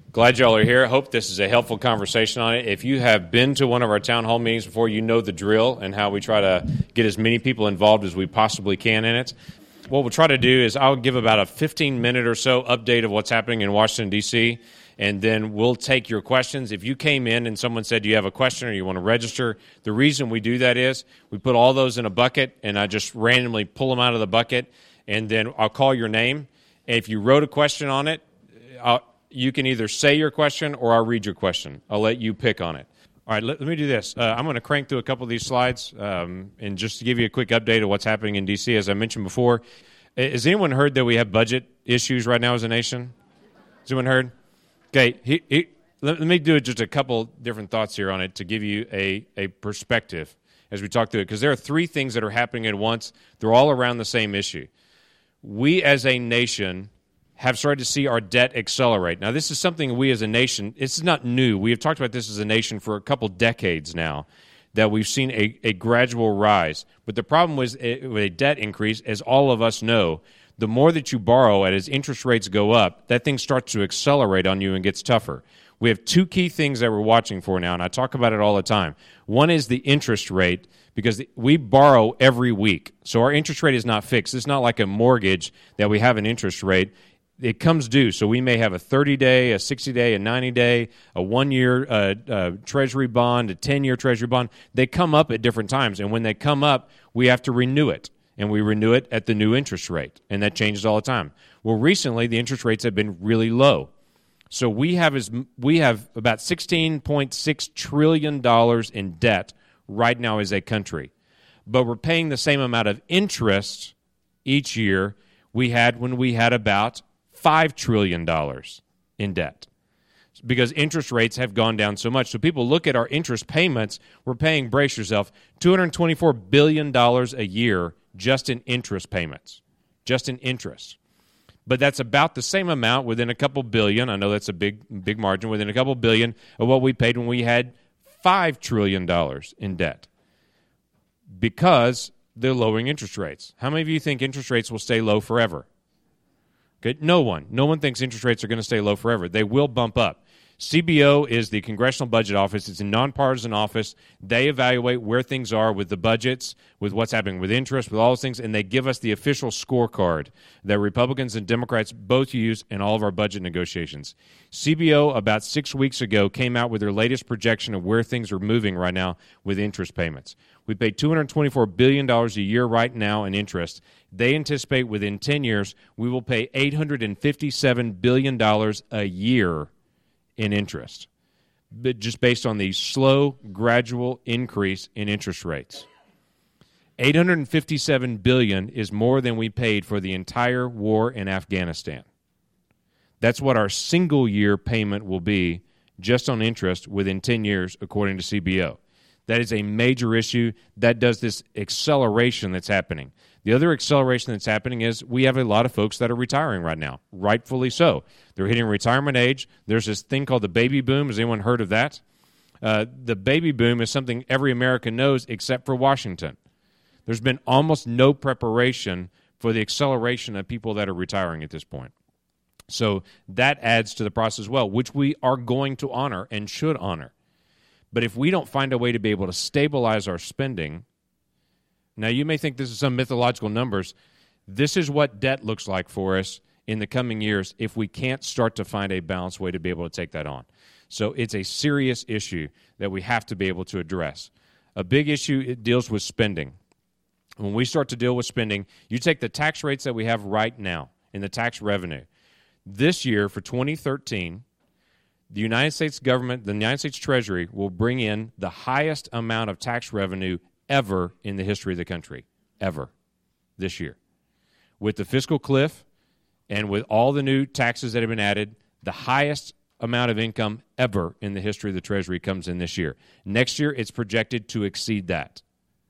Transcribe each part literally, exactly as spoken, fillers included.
Glad y'all are here. I hope this is a helpful conversation on it. If you have been to one of our town hall meetings before, you know the drill and how we try to get as many people involved as we possibly can in it. What we'll try to do is I'll give about a fifteen-minute or so update of what's happening in Washington, D C, and then we'll take your questions. If you came in and someone said you have a question or you want to register, the reason we do that is we put all those in a bucket, and I just randomly pull them out of the bucket, and then I'll call your name. And if you wrote a question on it, I'll you can either say your question or I'll read your question. I'll let you pick on it. All right, let, let me do this. Uh, I'm going to crank through a couple of these slides, um, and just to give you a quick update of what's happening in D C, as I mentioned before. Has anyone heard that we have budget issues right now as a nation? Has anyone heard? Okay, he, he, let, let me do just a couple different thoughts here on it to give you a, a perspective as we talk through it, because there are three things that are happening at once. They're all around the same issue. We as a nation have started to see our debt accelerate. Now, this is something we as a nation, this is not new. We have talked about this as a nation for a couple decades now, that we've seen a, a gradual rise. But the problem with a, with a debt increase, as all of us know, the more that you borrow and as interest rates go up, that thing starts to accelerate on you and gets tougher. We have two key things that we're watching for now, and I talk about it all the time. One is the interest rate, because we borrow every week. So our interest rate is not fixed. It's not like a mortgage that we have an interest rate. It comes due, so we may have a thirty-day, a sixty-day, a ninety-day, a one-year uh, uh, Treasury bond, a ten-year Treasury bond. They come up at different times, and when they come up, we have to renew it, and we renew it at the new interest rate, and that changes all the time. Well, recently, the interest rates have been really low. So we have as we have about sixteen point six trillion dollars in debt right now as a country, but we're paying the same amount of interest each year we had when we had about five trillion dollars in debt, because interest rates have gone down so much. So people look at our interest payments. We're paying, brace yourself, two hundred twenty-four billion dollars a year just in interest payments, just in interest. But that's about the same amount, within a couple billion. I know that's a big, big margin, within a couple billion of what we paid when we had five trillion dollars in debt, because they're lowering interest rates. How many of you think interest rates will stay low forever? Okay, no one. No one thinks interest rates are going to stay low forever. They will bump up. C B O is the Congressional Budget Office. It's a nonpartisan office. They evaluate where things are with the budgets, with what's happening with interest, with all those things, and they give us the official scorecard that Republicans and Democrats both use in all of our budget negotiations. C B O, about six weeks ago, came out with their latest projection of where things are moving right now with interest payments. We pay two hundred twenty-four billion dollars a year right now in interest. They anticipate within ten years we will pay eight hundred fifty-seven billion dollars a year in interest, but just based on the slow, gradual increase in interest rates. eight hundred fifty-seven billion dollars is more than we paid for the entire war in Afghanistan. That's what our single-year payment will be just on interest within ten years, according to C B O. That is a major issue. That does this acceleration that's happening. The other acceleration that's happening is we have a lot of folks that are retiring right now, rightfully so. They're hitting retirement age. There's this thing called the baby boom. Has anyone heard of that? Uh, the baby boom is something every American knows except for Washington. There's been almost no preparation for the acceleration of people that are retiring at this point. So that adds to the process as well, which we are going to honor and should honor. But if we don't find a way to be able to stabilize our spending, now you may think this is some mythological numbers. This is what debt looks like for us in the coming years if we can't start to find a balanced way to be able to take that on. So it's a serious issue that we have to be able to address. A big issue, it deals with spending. When we start to deal with spending, you take the tax rates that we have right now in the tax revenue. This year, for twenty thirteen, the United States government, the United States Treasury, will bring in the highest amount of tax revenue ever in the history of the country, ever, this year. With the fiscal cliff and with all the new taxes that have been added, the highest amount of income ever in the history of the Treasury comes in this year. Next year, it's projected to exceed that.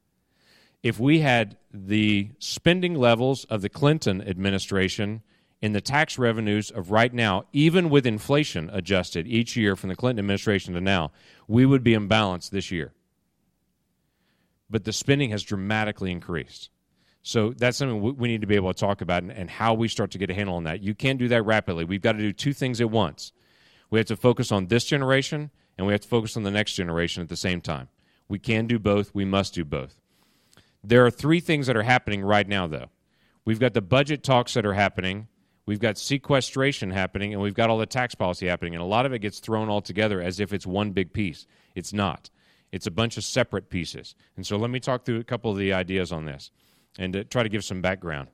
If we had the spending levels of the Clinton administration in the tax revenues of right now, even with inflation adjusted each year from the Clinton administration to now, we would be in balance this year. But the spending has dramatically increased. So that's something we need to be able to talk about and how we start to get a handle on that. You can't do that rapidly. We've got to do two things at once. We have to focus on this generation, and we have to focus on the next generation at the same time. We can do both. We must do both. There are three things that are happening right now, though. We've got the budget talks that are happening. We've got sequestration happening, and we've got all the tax policy happening, and a lot of it gets thrown all together as if it's one big piece. It's not. It's a bunch of separate pieces. And so let me talk through a couple of the ideas on this and to try to give some background.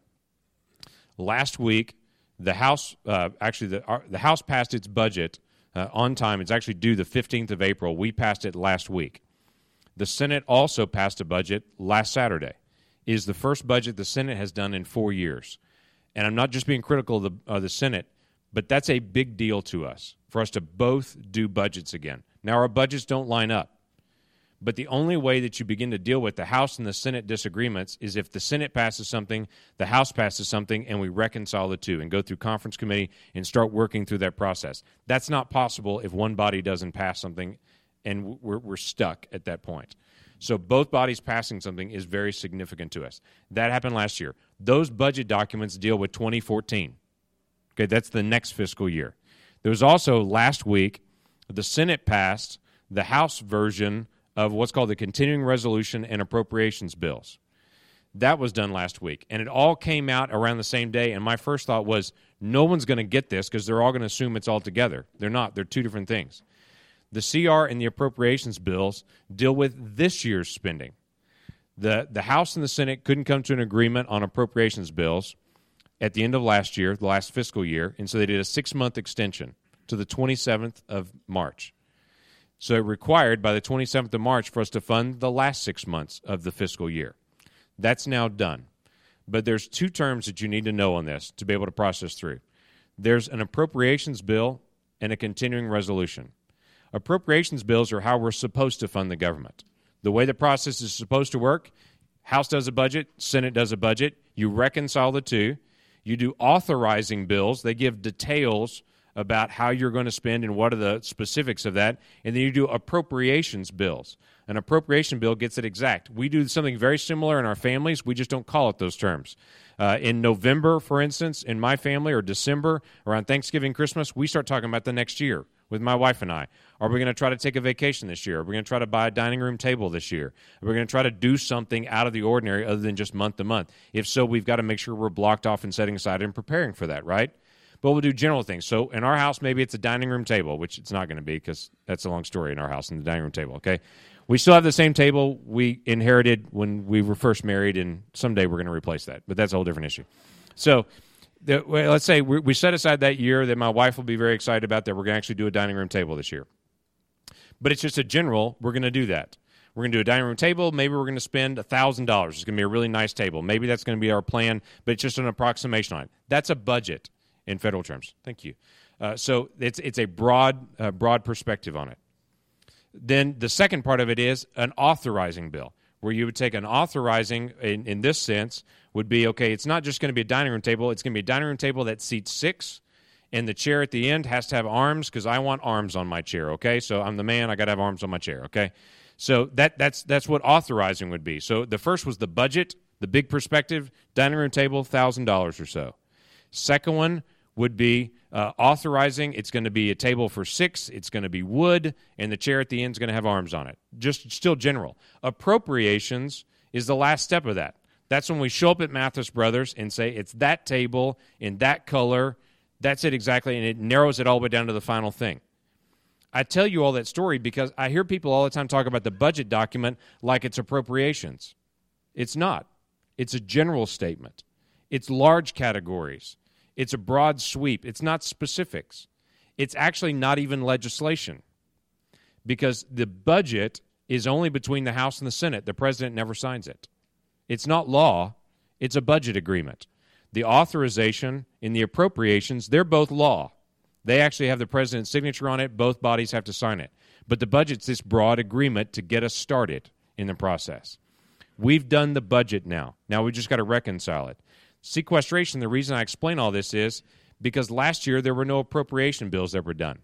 Last week, the House, uh, actually, the, our, the House passed its budget uh, on time. It's actually due the fifteenth of April. We passed it last week. The Senate also passed a budget last Saturday. It is the first budget the Senate has done in four years. And I'm not just being critical of the, uh, the Senate, but that's a big deal to us, for us to both do budgets again. Now, our budgets don't line up. But the only way that you begin to deal with the House and the Senate disagreements is if the Senate passes something, the House passes something, and we reconcile the two and go through conference committee and start working through that process. That's not possible if one body doesn't pass something and we're, we're stuck at that point. So both bodies passing something is very significant to us. That happened last year. Those budget documents deal with twenty fourteen. Okay, that's the next fiscal year. There was also last week, the Senate passed the House version of what's called the continuing resolution and appropriations bills. That was done last week, and it all came out around the same day, and my first thought was, no one's going to get this because they're all going to assume it's all together. They're not. They're two different things. The C R and the appropriations bills deal with this year's spending. The, the House and the Senate couldn't come to an agreement on appropriations bills at the end of last year, the last fiscal year, and so they did a six-month extension to the twenty-seventh of March. So it required by the twenty-seventh of March for us to fund the last six months of the fiscal year. That's now done. But there's two terms that you need to know on this to be able to process through. There's an appropriations bill and a continuing resolution. Appropriations bills are how we're supposed to fund the government. The way the process is supposed to work, House does a budget, Senate does a budget, you reconcile the two, you do authorizing bills, they give details about how you're going to spend and what are the specifics of that, and then you do appropriations bills. An appropriation bill gets it exact. We do something very similar in our families, we just don't call it those terms. Uh, in November, for instance, in my family, or December, around Thanksgiving, Christmas, we start talking about the next year with my wife and I. Are we going to try to take a vacation this year? Are we going to try to buy a dining room table this year? Are we going to try to do something out of the ordinary other than just month to month? If so, we've got to make sure we're blocked off and setting aside and preparing for that, right? But we'll do general things. So in our house, maybe it's a dining room table, which it's not going to be because that's a long story in our house and the dining room table, okay? We still have the same table we inherited when we were first married, and someday we're going to replace that. But that's a whole different issue. So the, well, let's say we, we set aside that year that my wife will be very excited about that we're going to actually do a dining room table this year. But it's just a general, we're going to do that. We're going to do a dining room table. Maybe we're going to spend one thousand dollars. It's going to be a really nice table. Maybe that's going to be our plan, but it's just an approximation on it. That's a budget in federal terms. Thank you. Uh, so it's it's a broad uh, broad perspective on it. Then the second part of it is an authorizing bill, where you would take an authorizing, in, in this sense, would be, okay, it's not just going to be a dining room table. It's going to be a dining room table that seats six, and the chair at the end has to have arms because I want arms on my chair, okay? So I'm the man. I got to have arms on my chair, okay? So that that's that's what authorizing would be. So the first was the budget, the big perspective, dining room table, one thousand dollars or so. Second one would be uh, authorizing. It's going to be a table for six. It's going to be wood, and the chair at the end is going to have arms on it. Just still general. Appropriations is the last step of that. That's when we show up at Mathis Brothers and say, it's that table in that color. That's it exactly, and it narrows it all the way down to the final thing. I tell you all that story because I hear people all the time talk about the budget document like it's appropriations. It's not. It's a general statement. It's large categories. It's a broad sweep. It's not specifics. It's actually not even legislation because the budget is only between the House and the Senate. The president never signs it. It's not law. It's a budget agreement. The authorization and the appropriations, they're both law. They actually have the president's signature on it. Both bodies have to sign it. But the budget's this broad agreement to get us started in the process. We've done the budget now. Now we've just got to reconcile it. Sequestration, the reason I explain all this is because last year there were no appropriation bills that were done.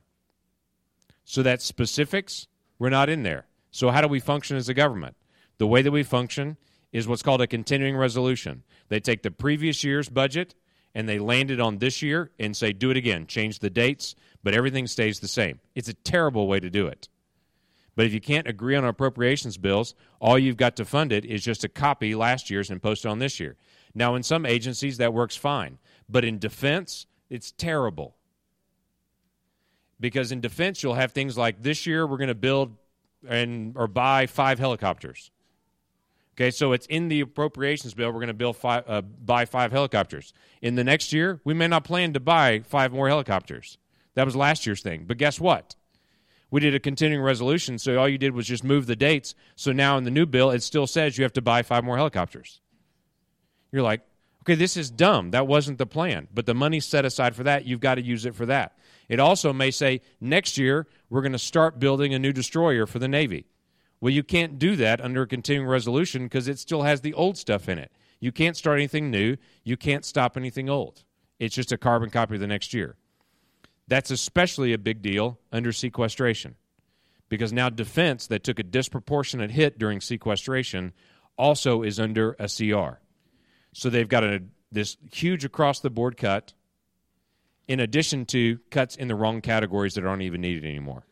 So that specifics were not in there. So how do we function as a government? The way that we function is what's called a continuing resolution. They take the previous year's budget and they land it on this year and say, do it again, change the dates, but everything stays the same. It's a terrible way to do it. But if you can't agree on appropriations bills, all you've got to fund it is just to copy last year's and post it on this year. Now, in some agencies, that works fine. But in defense, it's terrible. Because in defense, you'll have things like, this year we're going to build and or buy five helicopters. Okay, so it's in the appropriations bill, we're going to build five, uh, buy five helicopters. In the next year, we may not plan to buy five more helicopters. That was last year's thing. But guess what? We did a continuing resolution, so all you did was just move the dates. So now in the new bill, it still says you have to buy five more helicopters. You're like, okay, this is dumb. That wasn't the plan. But the money's set aside for that. You've got to use it for that. It also may say, next year, we're going to start building a new destroyer for the Navy. Well, you can't do that under a continuing resolution because it still has the old stuff in it. You can't start anything new. You can't stop anything old. It's just a carbon copy of the next year. That's especially a big deal under sequestration because now defense that took a disproportionate hit during sequestration also is under a C R. So they've got a, this huge across-the-board cut in addition to cuts in the wrong categories that aren't even needed anymore.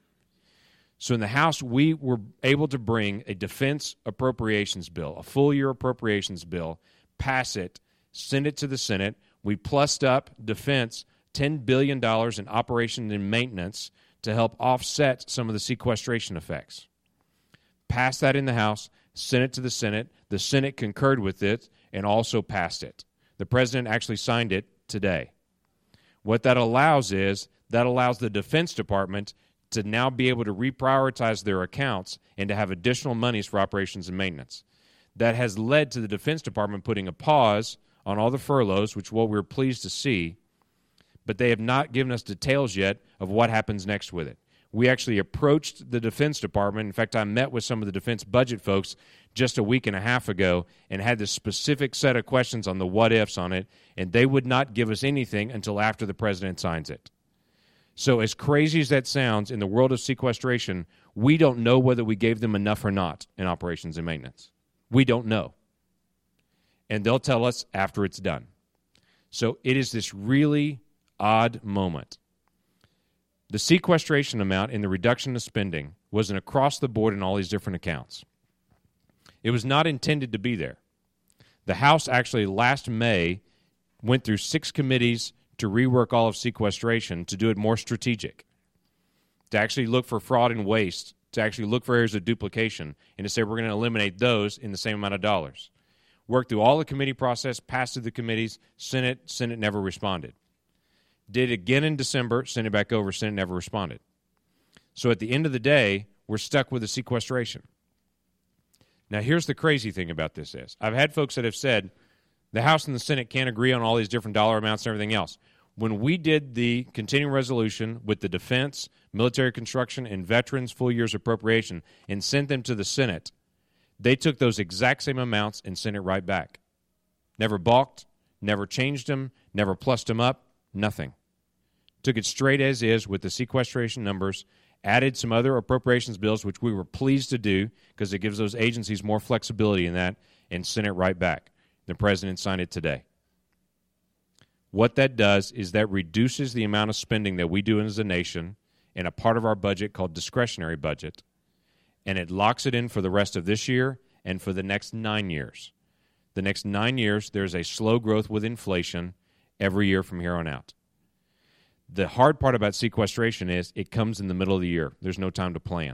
So in the House, we were able to bring a defense appropriations bill, a full-year appropriations bill, pass it, send it to the Senate. We plussed up defense ten billion dollars in operation and maintenance to help offset some of the sequestration effects. Passed that in the House, sent it to the Senate. The Senate concurred with it and also passed it. The President actually signed it today. What that allows is, that allows the Defense Department to now be able to reprioritize their accounts and to have additional monies for operations and maintenance. That has led to the Defense Department putting a pause on all the furloughs, which what we're pleased to see, but they have not given us details yet of what happens next with it. We actually approached the Defense Department. In fact, I met with some of the defense budget folks just a week and a half ago and had this specific set of questions on the what-ifs on it, and they would not give us anything until after the President signs it. So as crazy as that sounds, in the world of sequestration, we don't know whether we gave them enough or not in operations and maintenance. We don't know. And they'll tell us after it's done. So it is this really odd moment. The sequestration amount and the reduction of spending was an across the board in all these different accounts. It was not intended to be there. The House actually last May went through six committees to rework all of sequestration to do it more strategic, to actually look for fraud and waste, to actually look for areas of duplication, and to say we're going to eliminate those in the same amount of dollars. Worked through all the committee process, passed through the committees, Senate, Senate never responded. Did it again in December, sent it back over, Senate never responded. So at the end of the day, we're stuck with the sequestration. Now, here's the crazy thing about this is, I've had folks that have said the House and the Senate can't agree on all these different dollar amounts and everything else. When we did the continuing resolution with the defense, military construction, and veterans full year's appropriation and sent them to the Senate, they took those exact same amounts and sent it right back. Never balked, never changed them, never plussed them up, nothing. Took it straight as is with the sequestration numbers, added some other appropriations bills, which we were pleased to do because it gives those agencies more flexibility in that, and sent it right back. The President signed it today. What that does is that reduces the amount of spending that we do as a nation in a part of our budget called discretionary budget, and it locks it in for the rest of this year and for the next nine years. The next nine years, there's a slow growth with inflation every year from here on out. The hard part about sequestration is it comes in the middle of the year. There's no time to plan.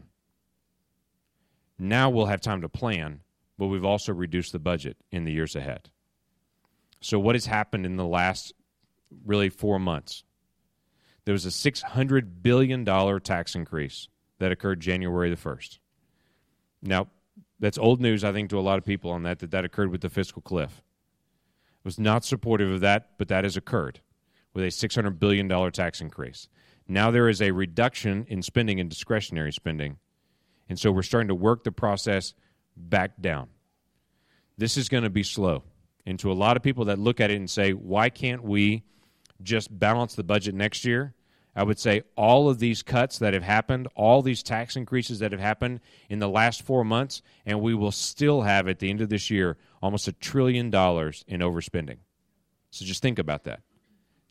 Now we'll have time to plan, but we've also reduced the budget in the years ahead. So what has happened in the last, really, four months? There was a six hundred billion dollars tax increase that occurred January the first. Now, that's old news, I think, to a lot of people on that, that that occurred with the fiscal cliff. I was not supportive of that, but that has occurred with a six hundred billion dollars tax increase. Now there is a reduction in spending and discretionary spending, and so we're starting to work the process back down. This is going to be slow. And to a lot of people that look at it and say, why can't we just balance the budget next year? I would say all of these cuts that have happened, all these tax increases that have happened in the last four months, and we will still have at the end of this year almost a trillion dollars in overspending. So just think about that.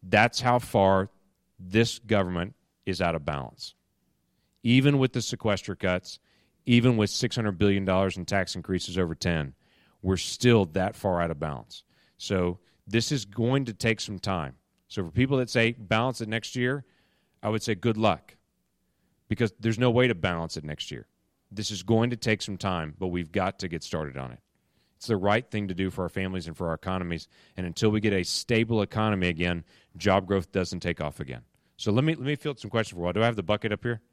That's how far this government is out of balance. Even with the sequester cuts, even with six hundred billion dollars in tax increases over ten, we're still that far out of balance. So this is going to take some time. So for people that say balance it next year, I would say good luck, because there's no way to balance it next year. This is going to take some time, but we've got to get started on it. It's the right thing to do for our families and for our economies, and until we get a stable economy again, job growth doesn't take off again. So let me let me field some questions for a while. Do I have the bucket up here?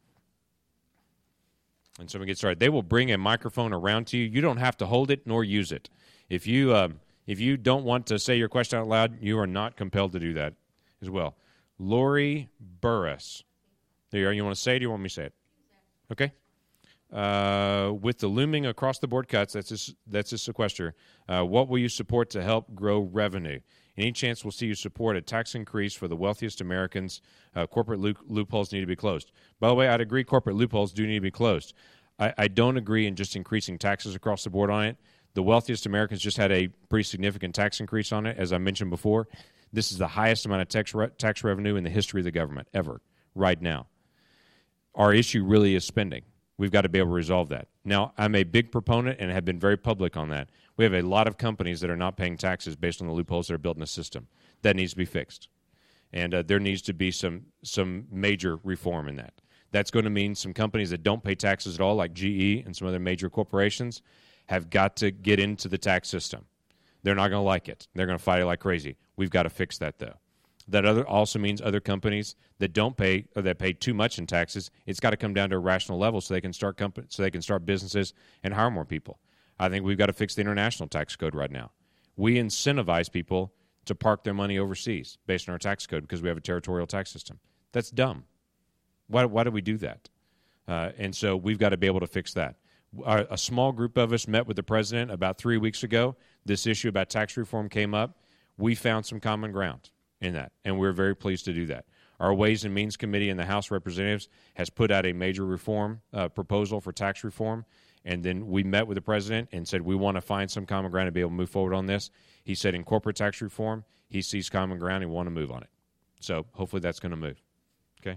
And so we get started. They will bring a microphone around to you. You don't have to hold it nor use it. If you um, if you don't want to say your question out loud, you are not compelled to do that as well. Lori Burris. There you are. You want to say it or do you want me to say it? Okay. Uh, with the looming across-the-board cuts, that's a, that's a sequester, uh, what will you support to help grow revenue? Any chance we'll see you support a tax increase for the wealthiest Americans? Uh, corporate loop, loopholes need to be closed. By the way, I'd agree corporate loopholes do need to be closed. I, I don't agree in just increasing taxes across the board on it. The wealthiest Americans just had a pretty significant tax increase on it, as I mentioned before. This is the highest amount of tax, re- tax revenue in the history of the government ever, right now. Our issue really is spending. We've got to be able to resolve that. Now, I'm a big proponent and have been very public on that. We have a lot of companies that are not paying taxes based on the loopholes that are built in the system. That needs to be fixed. And uh, there needs to be some some major reform in that. That's going to mean some companies that don't pay taxes at all, like G E and some other major corporations, have got to get into the tax system. They're not going to like it. They're going to fight it like crazy. We've got to fix that, though. That other also means other companies that don't pay or that pay too much in taxes, it's got to come down to a rational level so they can start comp- so they can start businesses and hire more people. I think we've got to fix the international tax code right now. We incentivize people to park their money overseas based on our tax code because we have a territorial tax system. That's dumb. Why, why do we do that? Uh, and so we've got to be able to fix that. A, a small group of us met with the president about three weeks ago. This issue about tax reform came up. We found some common ground in that, and we're very pleased to do that. Our Ways and Means Committee in the House of Representatives has put out a major reform uh, proposal for tax reform, and then we met with the president and said we want to find some common ground to be able to move forward on this. He said in corporate tax reform, he sees common ground and we want to move on it. So hopefully that's going to move. Okay.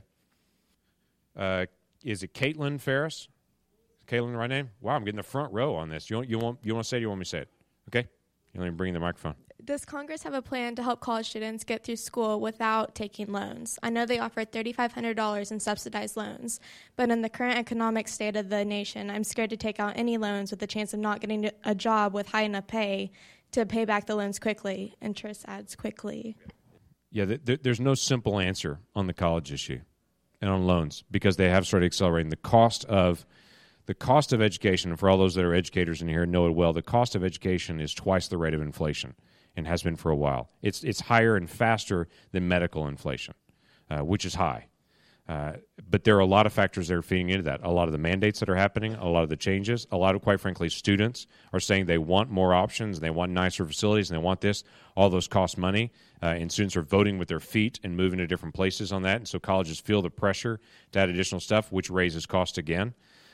Uh, is it Caitlin Ferris? Is Caitlin the right name? Wow, I'm getting the front row on this. You want, you want, you want to say it or you want me to say it? Okay. You let me bring the microphone. Does Congress have a plan to help college students get through school without taking loans? I know they offer three thousand five hundred dollars in subsidized loans, but in the current economic state of the nation, I'm scared to take out any loans with the chance of not getting a job with high enough pay to pay back the loans quickly. Interest adds quickly. Yeah, th- th- there's no simple answer on the college issue and on loans because they have started accelerating. The cost of the cost of education, and for all those that are educators in here know it well, the cost of education is twice the rate of inflation and has been for a while. It's it's higher and faster than medical inflation, uh, which is high. Uh, but there are a lot of factors that are feeding into that. A lot of the mandates that are happening, a lot of the changes, a lot of, quite frankly, students are saying they want more options, they want nicer facilities, and they want this. All those cost money, uh, and students are voting with their feet and moving to different places on that. And so colleges feel the pressure to add additional stuff, which raises cost again.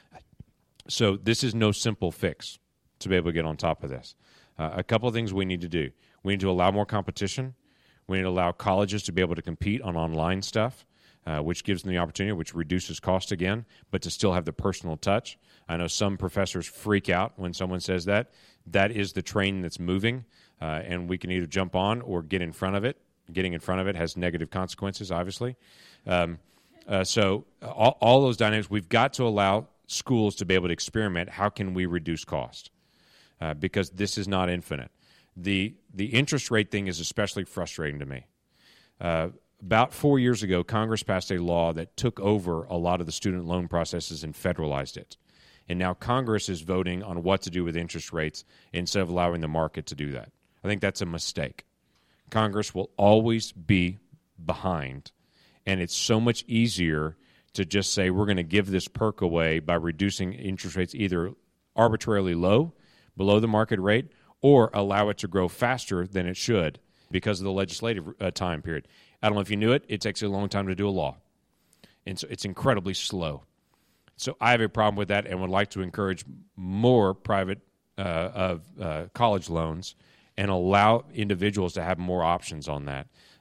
So this is no simple fix to be able to get on top of this. Uh, a couple of things we need to do. We need to allow more competition. We need to allow colleges to be able to compete on online stuff, uh, which gives them the opportunity, which reduces cost again, but to still have the personal touch. I know some professors freak out when someone says that. That is the train that's moving, uh, and we can either jump on or get in front of it. Getting in front of it has negative consequences, obviously. Um, uh, so all, all those dynamics, we've got to allow schools to be able to experiment. How can we reduce cost? Uh, because this is not infinite. The the interest rate thing is especially frustrating to me. Uh, about four years ago, Congress passed a law that took over a lot of the student loan processes and federalized it. And now Congress is voting on what to do with interest rates instead of allowing the market to do that. I think that's a mistake. Congress will always be behind, and it's so much easier to just say we're going to give this perk away by reducing interest rates either arbitrarily low, below the market rate, or allow it to grow faster than it should because of the legislative uh, time period. I don't know if you knew it, it takes a long time to do a law. And so it's incredibly slow. So I have a problem with that and would like to encourage more private uh, of uh, college loans and allow individuals to have more options on that.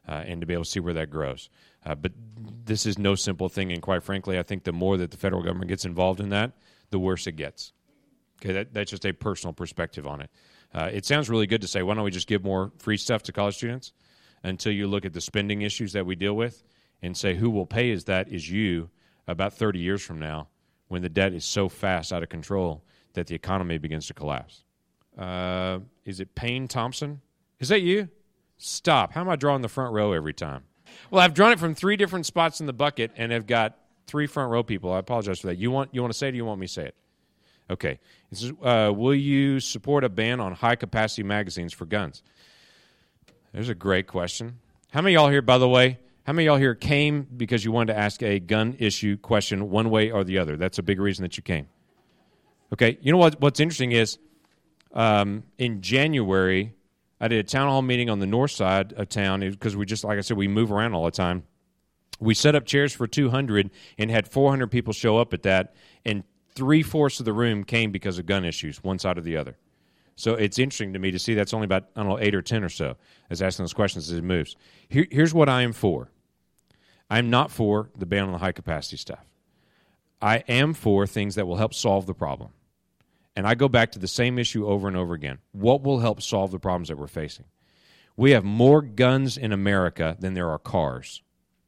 uh, and to be able to see where that grows. Uh, but this is no simple thing, and quite frankly, I think the more that the federal government gets involved in that, the worse it gets. Okay, that, that's just a personal perspective on it. Uh, it sounds really good to say, why don't we just give more free stuff to college students, until you look at the spending issues that we deal with and say who will pay is that is you about thirty years from now, when the debt is so fast out of control that the economy begins to collapse. Uh, is it Payne Thompson? Is that you? Stop. How am I drawing the front row every time? Well, I've drawn it from three different spots in the bucket, and I've got three front row people. I apologize for that. You want you want to say it, or you want me to say it? Okay. This is, uh, will you support a ban on high-capacity magazines for guns? There's a great question. How many of y'all here, by the way, how many of y'all here came because you wanted to ask a gun issue question one way or the other? That's a big reason that you came. Okay. You know what? What's interesting is um, in January, I did a town hall meeting on the north side of town because we just, like I said, we move around all the time. We set up chairs for two hundred and had four hundred people show up at that, and three-fourths of the room came because of gun issues, one side or the other. So it's interesting to me to see that's only about, I don't know, eight or ten or so as asking those questions as it moves. Here, here's what I am for. I'm not for the ban on the high-capacity stuff. I am for things that will help solve the problem. And I go back to the same issue over and over again. What will help solve the problems that we're facing? We have more guns in America than there are cars.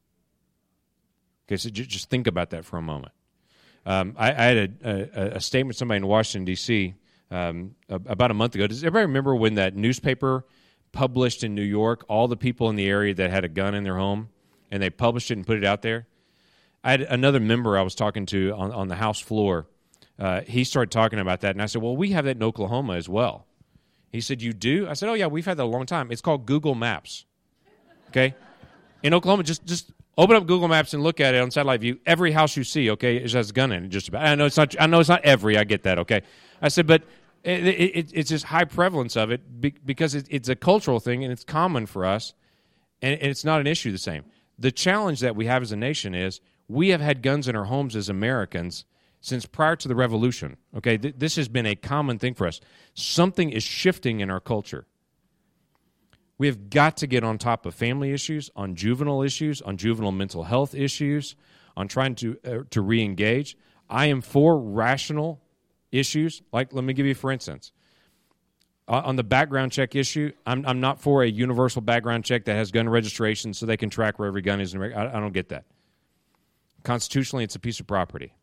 Okay, so j- just think about that for a moment. Um, I, I had a, a, a statement from somebody in Washington, D C, Um, about a month ago. Does everybody remember when that newspaper published in New York all the people in the area that had a gun in their home, and they published it and put it out there? I had another member I was talking to on, on the House floor. Uh, he started talking about that, and I said, well, we have that in Oklahoma as well. He said, you do? I said, oh, yeah, we've had that a long time. It's called Google Maps, okay? In Oklahoma, just just open up Google Maps and look at it on satellite view. Every house you see, okay, it has a gun in it just about. I know it's not, I know it's not every, I get that, okay? I said, but It, it, it's just high prevalence of it because it, it's a cultural thing and it's common for us, and it's not an issue the same. The challenge that we have as a nation is we have had guns in our homes as Americans since prior to the Revolution. Okay, Th- this has been a common thing for us. Something is shifting in our culture. We have got to get on top of family issues, on juvenile issues, on juvenile mental health issues, on trying to uh, to re-engage. I am for rational issues. Like, let me give you, for instance, uh, on the background check issue, I'm I'm not for a universal background check that has gun registration so they can track where every gun is. In, I, I don't get that. Constitutionally, it's a piece of property.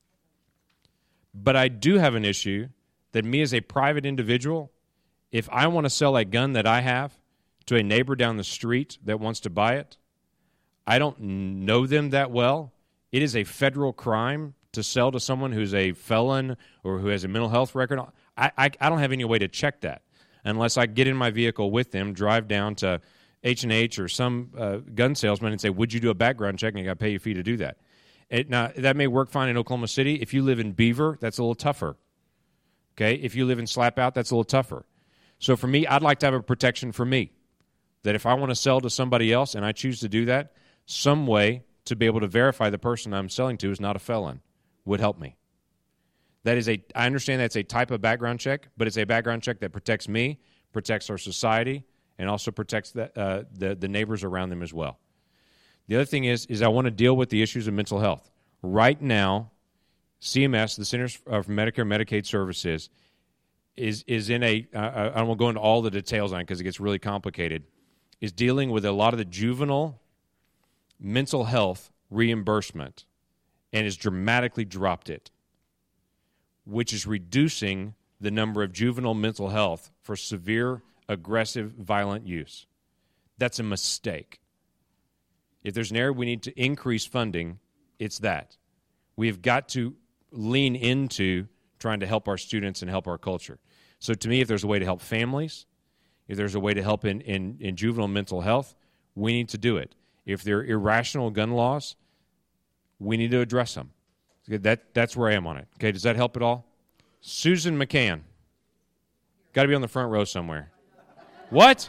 But I do have an issue that me as a private individual, if I want to sell a gun that I have to a neighbor down the street that wants to buy it, I don't know them that well. It is a federal crime to sell to someone who's a felon or who has a mental health record. I, I, I don't have any way to check that unless I get in my vehicle with them, drive down to H and H or some uh, gun salesman and say, would you do a background check? And you got to pay a fee to do that. It, now, that may work fine in Oklahoma City. If you live in Beaver, that's a little tougher. Okay? If you live in Slapout, that's a little tougher. So for me, I'd like to have a protection for me, that if I want to sell to somebody else and I choose to do that, some way to be able to verify the person I'm selling to is not a felon would help me. That is a, I understand that's a type of background check, but it's a background check that protects me, protects our society, and also protects the, uh, the, the neighbors around them as well. The other thing is, is I want to deal with the issues of mental health. Right now, C M S, the Centers for Medicare and Medicaid Services, is is in a, uh, I won't go into all the details on it because it gets really complicated, is dealing with a lot of the juvenile mental health reimbursement and has dramatically dropped it, which is reducing the number of juvenile mental health for severe, aggressive, violent use. That's a mistake. If there's an area we need to increase funding, it's that. We have got to lean into trying to help our students and help our culture. So to me, if there's a way to help families, if there's a way to help in, in, in juvenile mental health, we need to do it. If there are irrational gun laws, we need to address them. That, that's where I am on it. Okay, does that help at all? Susan McCann. Got to be on the front row somewhere. What?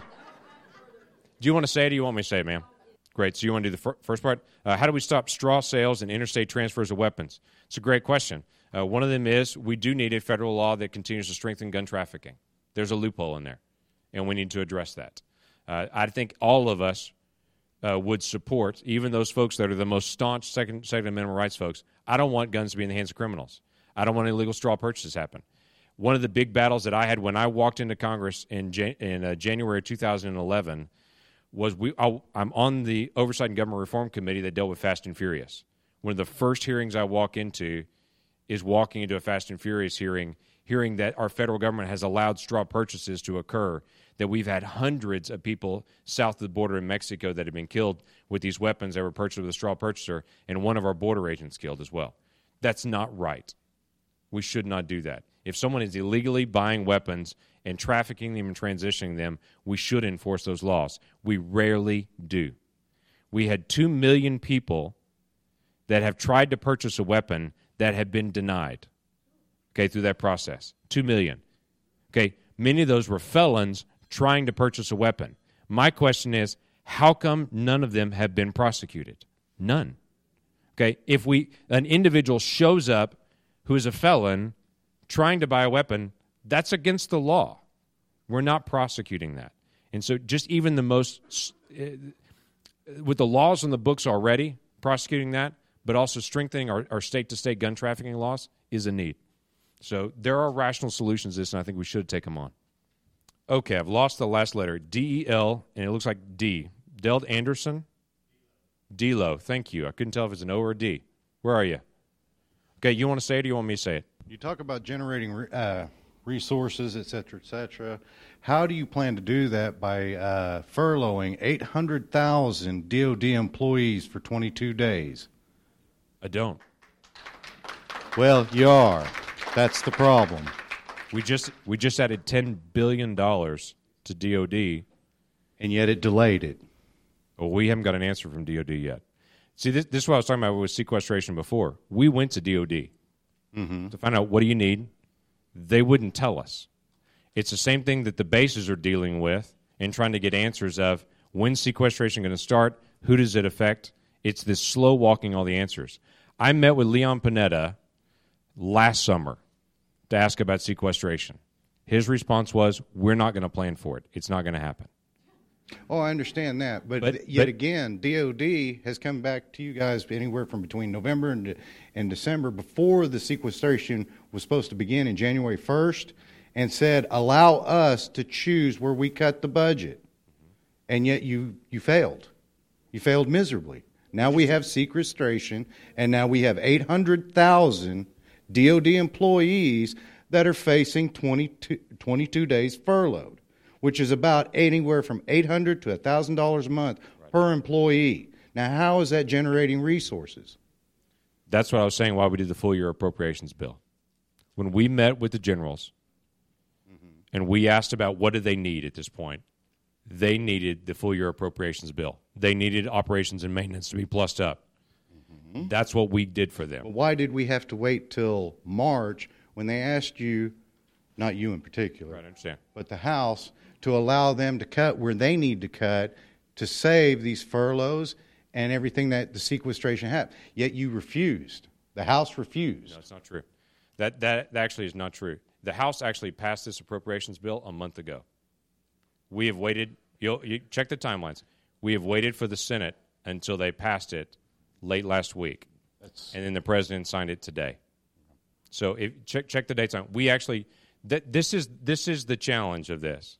Do you want to say it or do you want me to say it, ma'am? Great. So you want to do the fir- first part? Uh, how do we stop straw sales and interstate transfers of weapons? It's a great question. Uh, one of them is we do need a federal law that continues to strengthen gun trafficking. There's a loophole in there, and we need to address that. Uh, I think all of us uh, would support, even those folks that are the most staunch Second, Second Amendment rights folks. I don't want guns to be in the hands of criminals. I don't want illegal straw purchases happen. One of the big battles that I had when I walked into Congress in Jan- in uh, January of two thousand eleven was we. I, I'm on the Oversight and Government Reform Committee that dealt with Fast and Furious. One of the first hearings I walk into is walking into a Fast and Furious hearing, hearing that our federal government has allowed straw purchases to occur, that we've had hundreds of people south of the border in Mexico that have been killed with these weapons that were purchased with a straw purchaser, and one of our border agents killed as well. That's not right. We should not do that. If someone is illegally buying weapons and trafficking them and transitioning them, we should enforce those laws. We rarely do. We had two million people that have tried to purchase a weapon that have been denied, okay, through that process. Two million. Okay, many of those were felons trying to purchase a weapon. My question is, how come none of them have been prosecuted? None. Okay, if we an individual shows up who is a felon trying to buy a weapon, that's against the law. We're not prosecuting that. And so just even the most, uh, with the laws on the books already, prosecuting that, but also strengthening our, our state-to-state gun trafficking laws is a need. So there are rational solutions to this, and I think we should take them on. Okay, I've lost the last letter. D E L, and it looks like D. Deld Anderson? D-Lo, thank you. I couldn't tell if it's an O or a D. Where are you? Okay, you want to say it or do you want me to say it? You talk about generating uh, resources, et cetera, et cetera. How do you plan to do that by uh, furloughing eight hundred thousand D O D employees for twenty-two days? I don't. Well, you are. That's the problem. We just we just added ten billion dollars to D O D. And yet it delayed it. Well, we haven't got an answer from D O D yet. See, this, this is what I was talking about with sequestration before. We went to D O D mm-hmm. to find out, what do you need? They wouldn't tell us. It's the same thing that the bases are dealing with and trying to get answers of, when's sequestration going to start? Who does it affect? It's this slow walking all the answers. I met with Leon Panetta last summer to ask about sequestration. His response was, we're not going to plan for it. It's not going to happen. Oh, I understand that. But, but yet but, again, D O D has come back to you guys anywhere from between November and, and December before the sequestration was supposed to begin in January first and said, allow us to choose where we cut the budget. And yet you, you failed. You failed miserably. Now we have sequestration, and now we have eight hundred thousand D O D employees that are facing twenty-two, twenty-two days furloughed, which is about anywhere from eight hundred dollars to one thousand dollars a month right. per employee. Now, how is that generating resources? That's what I was saying why we did the full year appropriations bill. When we met with the generals mm-hmm. and we asked about what do they need at this point, they needed the full year appropriations bill. They needed operations and maintenance to be plussed up. Mm-hmm. That's what we did for them. But why did we have to wait till March when they asked you, not you in particular, right, I understand, but the House, to allow them to cut where they need to cut to save these furloughs and everything that the sequestration had? Yet you refused. The House refused. No, it's not true. That, that that actually is not true. The House actually passed this appropriations bill a month ago. We have waited. You'll, you check the timelines. We have waited for the Senate until they passed it late last week, That's... and then the president signed it today. So if, check check the dates on. We actually th- this is this is the challenge of this,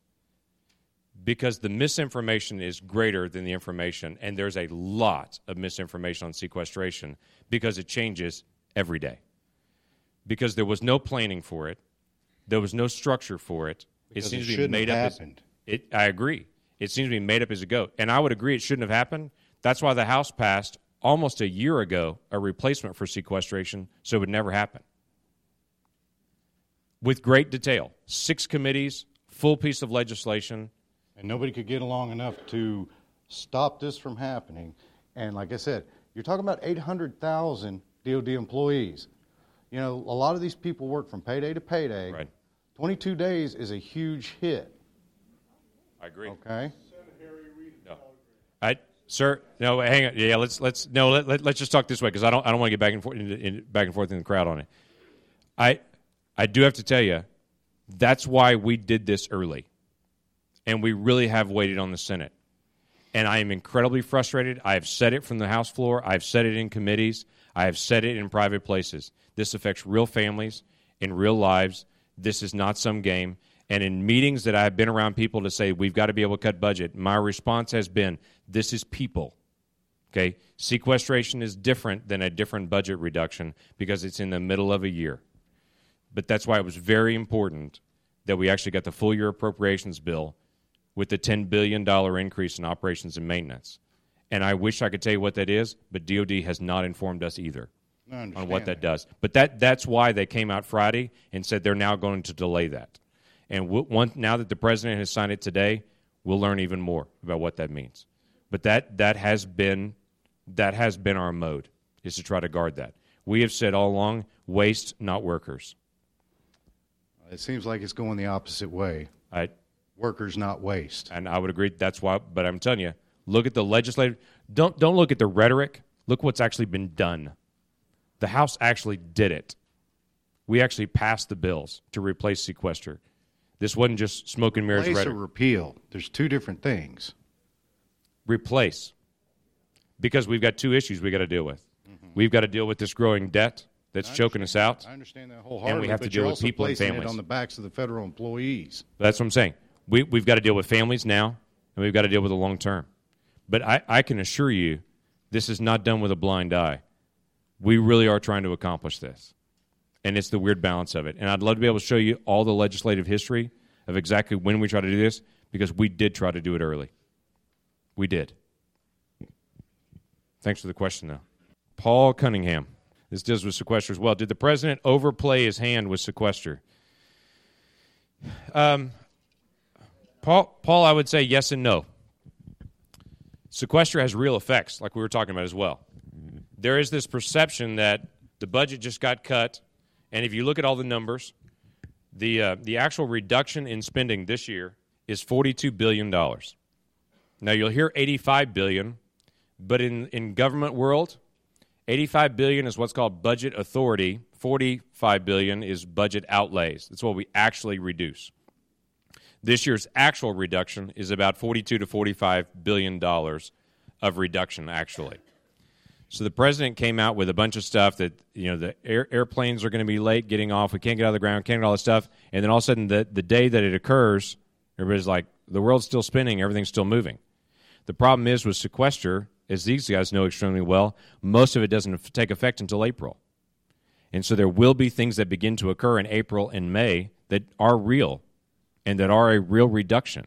because the misinformation is greater than the information, and there's a lot of misinformation on sequestration because it changes every day. Because there was no planning for it, there was no structure for it. Because it seems it to be made up. Happened. As, it, I agree. It seems to be made up as a goat, and I would agree it shouldn't have happened. That's why the House passed almost a year ago a replacement for sequestration, so it would never happen. With great detail, six committees, full piece of legislation. And nobody could get along enough to stop this from happening. And like I said, you're talking about eight hundred thousand D O D employees. You know, a lot of these people work from payday to payday. Right. twenty-two days is a huge hit. I agree. Okay. No. I, sir, no, hang on. Yeah, let's let's no, let, let, let's just talk this way because I don't I don't want to get back and forth in, in, back and forth in the crowd on it. I I do have to tell you, that's why we did this early. And we really have waited on the Senate. And I am incredibly frustrated. I have said it from the House floor. I've said it in committees. I have said it in private places. This affects real families in real lives. This is not some game. And in meetings that I have been around people to say, we've got to be able to cut budget, my response has been, this is people. Okay? Sequestration is different than a different budget reduction because it's in the middle of a year. But that's why it was very important that we actually got the full year appropriations bill with the ten billion dollars increase in operations and maintenance. And I wish I could tell you what that is, but D O D has not informed us either on what that, that does. But that that's why they came out Friday and said they're now going to delay that. And we'll, one, now that the president has signed it today, we'll learn even more about what that means. But that that has been that has been our mode, is to try to guard that. We have said all along, waste, not workers. It seems like it's going the opposite way. I, Workers, not waste. And I would agree. That's why. But I'm telling you, look at the legislative. Don't don't look at the rhetoric. Look what's actually been done. The House actually did it. We actually passed the bills to replace sequester. This wasn't just smoke and mirrors Replace rhetoric. or repeal. There's two different things. Replace. Because we've got two issues we got to deal with. Mm-hmm. We've got to deal with this growing debt that's choking us out. I understand that wholeheartedly. And we have to but deal you're with also people and placing families. It on the backs of the federal employees. That's what I'm saying. We, we've got to deal with families now, and we've got to deal with the long term. But I, I can assure you, this is not done with a blind eye. We really are trying to accomplish this. And it's the weird balance of it. And I'd love to be able to show you all the legislative history of exactly when we try to do this, because we did try to do it early. We did. Thanks for the question, though. Paul Cunningham. This deals with sequester as well. Did the president overplay his hand with sequester? Um, Paul, Paul, I would say yes and no. Sequester has real effects, like we were talking about as well. There is this perception that the budget just got cut, and if you look at all the numbers, the uh, the actual reduction in spending this year is forty-two billion dollars. Now, you'll hear eighty-five billion dollars, but in, in government world, eighty-five billion dollars is what's called budget authority. forty-five billion dollars is budget outlays. That's what we actually reduce. This year's actual reduction is about forty-two to forty-five billion dollars of reduction, actually. So the president came out with a bunch of stuff that, you know, the air, airplanes are going to be late getting off. We can't get out of the ground, can't get all this stuff. And then all of a sudden, the, the day that it occurs, everybody's like, the world's still spinning, everything's still moving. The problem is with sequester, as these guys know extremely well, most of it doesn't take effect until April. And so there will be things that begin to occur in April and May that are real and that are a real reduction.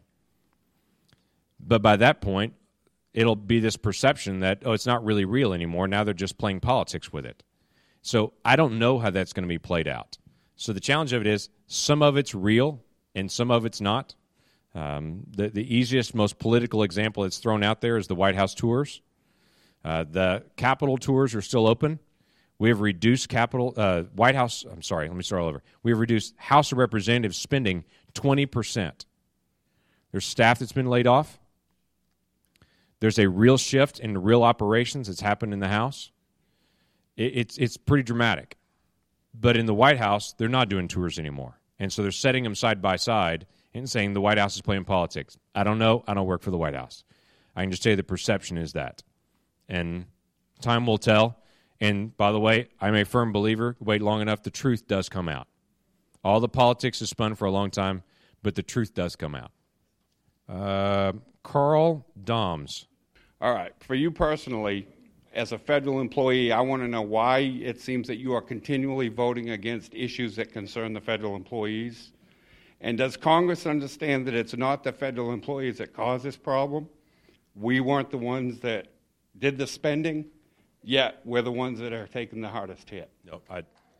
But by that point, it'll be this perception that, oh, it's not really real anymore. Now they're just playing politics with it. So I don't know how that's going to be played out. So the challenge of it is some of it's real and some of it's not. Um, the, the easiest, most political example that's thrown out there is the White House tours. Uh, the Capitol tours are still open. We have reduced Capitol, uh, White House, I'm sorry, let me start all over. We have reduced House of Representatives spending twenty percent. There's staff that's been laid off. There's a real shift in real operations that's happened in the House. It, it's it's pretty dramatic. But in the White House, they're not doing tours anymore. And so they're setting them side by side and saying the White House is playing politics. I don't know. I don't work for the White House. I can just tell you the perception is that. And time will tell. And by the way, I'm a firm believer, wait long enough, the truth does come out. All the politics is spun for a long time, but the truth does come out. Uh, Carl Doms. All right. For you personally, as a federal employee, I want to know why it seems that you are continually voting against issues that concern the federal employees. And does Congress understand that it's not the federal employees that caused this problem? We weren't the ones that did the spending, yet we're the ones that are taking the hardest hit. No, I...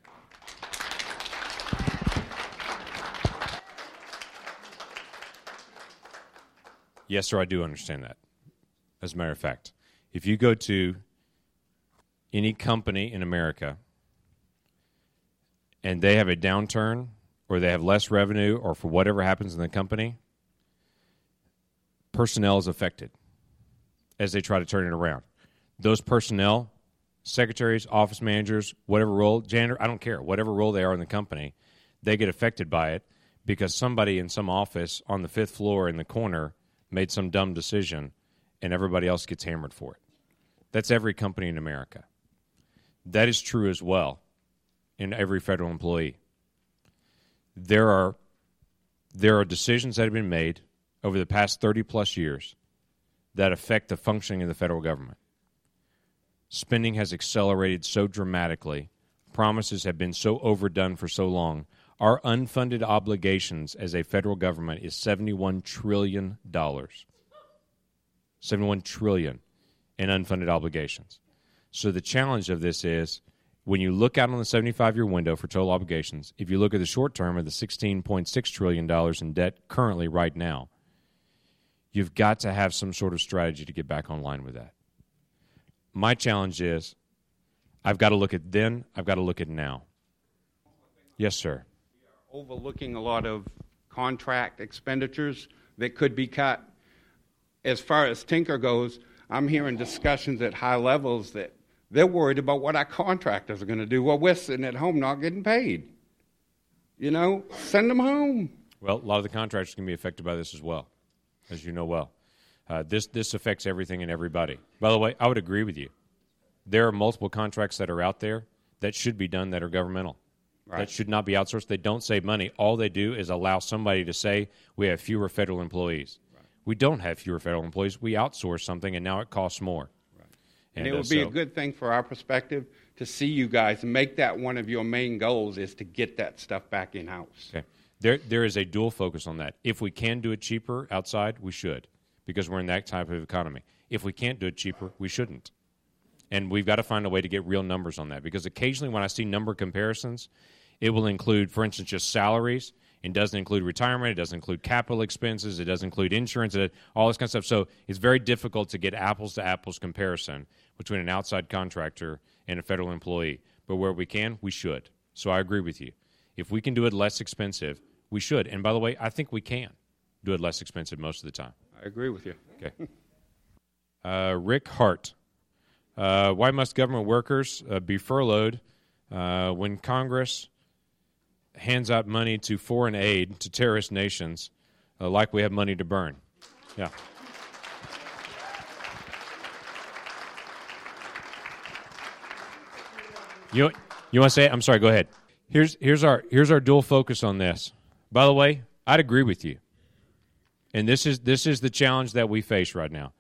Yes, sir, I do understand that. As a matter of fact, if you go to any company in America and they have a downturn or they have less revenue or for whatever happens in the company, personnel is affected as they try to turn it around. Those personnel, secretaries, office managers, whatever role, janitor, I don't care, whatever role they are in the company, they get affected by it because somebody in some office on the fifth floor in the corner made some dumb decision, and everybody else gets hammered for it. That's every company in America. That is true as well in every federal employee. There are there are decisions that have been made over the past thirty plus years that affect the functioning of the federal government. Spending has accelerated so dramatically. Promises have been so overdone for so long. Our unfunded obligations as a federal government is seventy-one trillion dollars. seventy-one trillion dollars in unfunded obligations. So the challenge of this is, when you look out on the seventy-five-year window for total obligations, if you look at the short term of the sixteen point six trillion dollars in debt currently right now, you've got to have some sort of strategy to get back online with that. My challenge is, I've got to look at then, I've got to look at now. Yes, sir. We are overlooking a lot of contract expenditures that could be cut. As far as Tinker goes, I'm hearing discussions at high levels that they're worried about what our contractors are going to do while we're sitting at home not getting paid. You know, send them home. Well, a lot of the contractors can be affected by this as well, as you know well. Uh, this this affects everything and everybody. By the way, I would agree with you. There are multiple contracts that are out there that should be done that are governmental. Right. That should not be outsourced. They don't save money. All they do is allow somebody to say we have fewer federal employees. Right. We don't have fewer federal employees. We outsource something, and now it costs more. Right. And, and it uh, would be so, a good thing for our perspective to see you guys and make that one of your main goals is to get that stuff back in-house. Okay. There, there is a dual focus on that. If we can do it cheaper outside, we should, because we're in that type of economy. If we can't do it cheaper, we shouldn't. And we've got to find a way to get real numbers on that, because occasionally when I see number comparisons, it will include, for instance, just salaries. It doesn't include retirement. It doesn't include capital expenses. It doesn't include insurance, it, all this kind of stuff. So it's very difficult to get apples-to-apples comparison between an outside contractor and a federal employee. But where we can, we should. So I agree with you. If we can do it less expensive, we should. And by the way, I think we can do it less expensive most of the time. I agree with you. Okay. Uh, Rick Hart. Uh, why must government workers uh, be furloughed uh, when Congress hands out money to foreign aid to terrorist nations uh, like we have money to burn? Yeah. You you want to say it? I'm sorry, go ahead. Here's here's our here's our dual focus on this. By the way, I'd agree with you. And this is this is the challenge that we face right now.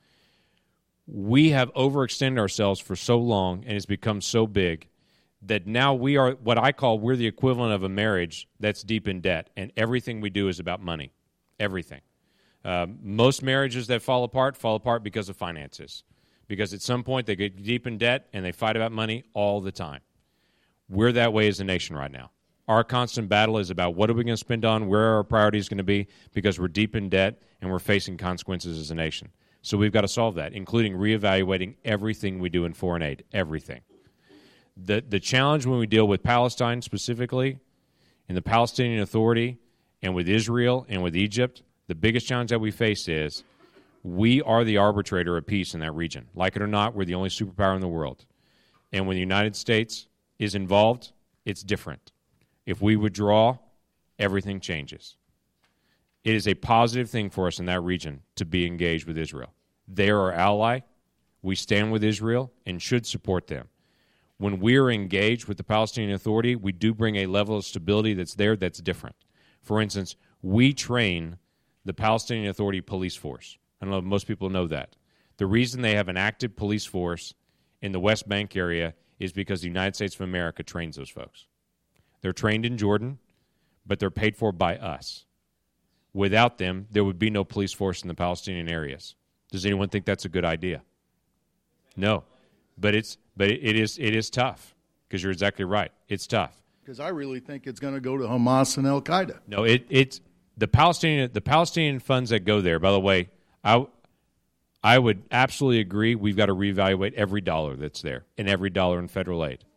We have overextended ourselves for so long, and it's become so big that now we are what I call we're the equivalent of a marriage that's deep in debt, and everything we do is about money. Everything. Uh, most marriages that fall apart fall apart because of finances, because at some point they get deep in debt and they fight about money all the time. We're that way as a nation right now. Our constant battle is about what are we going to spend on, where are our priorities going to be, because we're deep in debt and we're facing consequences as a nation. So we've got to solve that, including reevaluating everything we do in foreign aid, everything. The the challenge when we deal with Palestine specifically, and the Palestinian Authority, and with Israel and with Egypt, the biggest challenge that we face is we are the arbitrator of peace in that region. Like it or not, we're the only superpower in the world. And when the United States is involved, it's different. If we withdraw, everything changes. It is a positive thing for us in that region to be engaged with Israel. They are our ally. We stand with Israel and should support them. When we are engaged with the Palestinian Authority, we do bring a level of stability that's there that's different. For instance, we train the Palestinian Authority police force. I don't know if most people know that. The reason they have an active police force in the West Bank area is because the United States of America trains those folks. They're trained in Jordan, but they're paid for by us. Without them, there would be no police force in the Palestinian areas. Does anyone think that's a good idea? No, but it's but it is it is tough, because you're exactly right. It's tough. Because I really think it's going to go to Hamas and Al Qaeda. No, it it's the Palestinian the Palestinian funds that go there. By the way, I I would absolutely agree. We've got to reevaluate every dollar that's there and every dollar in federal aid.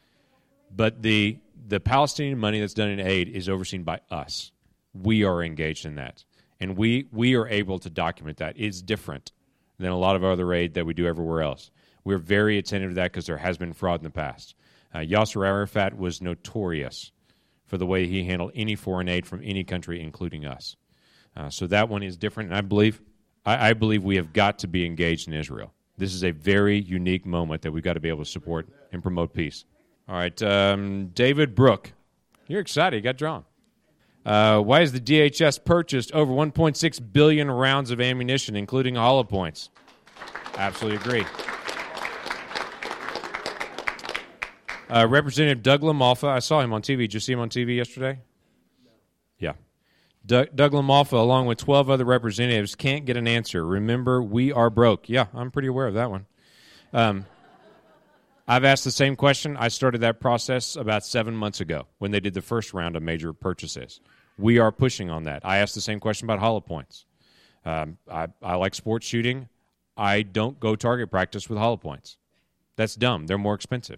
But the the Palestinian money that's done in aid is overseen by us. We are engaged in that, and we, we are able to document that. It's different than a lot of other aid that we do everywhere else. We're very attentive to that because there has been fraud in the past. Uh, Yasser Arafat was notorious for the way he handled any foreign aid from any country, including us. Uh, so that one is different, and I believe I, I believe we have got to be engaged in Israel. This is a very unique moment that we've got to be able to support and promote peace. All right, um, David Brook. You're excited. You got drawn. Uh, why has the D H S purchased over one point six billion rounds of ammunition, including hollow points? Absolutely agree. Uh, Representative Doug LaMalfa, I saw him on T V. Did you see him on T V yesterday? Yeah. Doug, Doug LaMalfa, along with twelve other representatives, can't get an answer. Remember, we are broke. Yeah, I'm pretty aware of that one. Um, I've asked the same question. I started that process about seven months ago when they did the first round of major purchases. We are pushing on that. I asked the same question about hollow points. Um, I, I like sports shooting. I don't go target practice with hollow points. That's dumb. They're more expensive.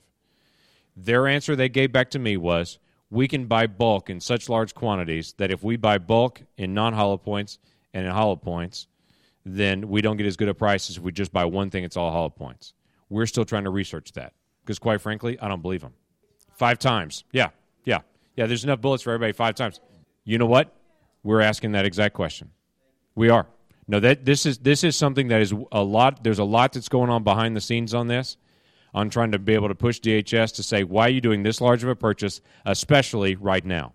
Their answer they gave back to me was, we can buy bulk in such large quantities that if we buy bulk in non-hollow points and in hollow points, then we don't get as good a price as if we just buy one thing, it's all hollow points. We're still trying to research that because, quite frankly, I don't believe them. Five times. Yeah, yeah. Yeah, there's enough bullets for everybody five times. You know what? We're asking that exact question. We are. No, that this is this is something that is a lot. There's a lot that's going on behind the scenes on this. On trying to be able to push D H S to say, why are you doing this large of a purchase, especially right now?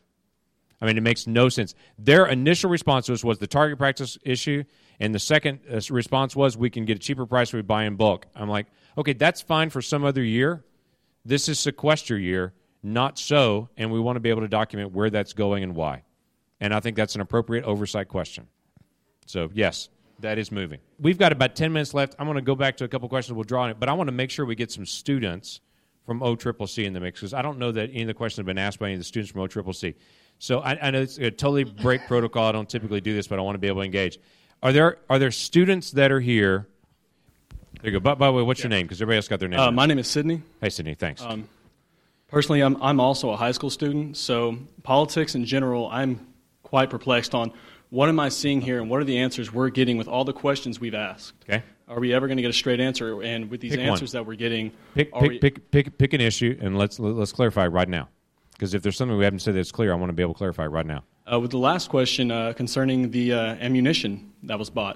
I mean, it makes no sense. Their initial response was, was the target practice issue, and the second uh, response was, we can get a cheaper price if we buy in bulk. I'm like, okay, that's fine for some other year. This is sequester year, not so, and we want to be able to document where that's going and why. And I think that's an appropriate oversight question. So, yes. That is moving. We've got about ten minutes left. I'm going to go back to a couple questions. We'll draw on it. But I want to make sure we get some students from O C C C in the mix because I don't know that any of the questions have been asked by any of the students from O C C C. So I, I know it's a totally break protocol. I don't typically do this, but I want to be able to engage. Are there are there students that are here? There you go. By, by the way, what's yeah. your name? Because everybody else got their name. Uh, my name is Sydney. Hey, Sydney. Thanks. Um, personally, I'm, I'm also a high school student. So politics in general, I'm quite perplexed on what am I seeing here, and what are the answers we're getting with all the questions we've asked? Okay. Are we ever going to get a straight answer? And with these pick answers one. that we're getting, pick are pick, we... pick pick pick an issue, and let's let's clarify right now. Because if there's something we haven't said that's clear, I want to be able to clarify right now. Uh, with the last question uh, concerning the uh, ammunition that was bought,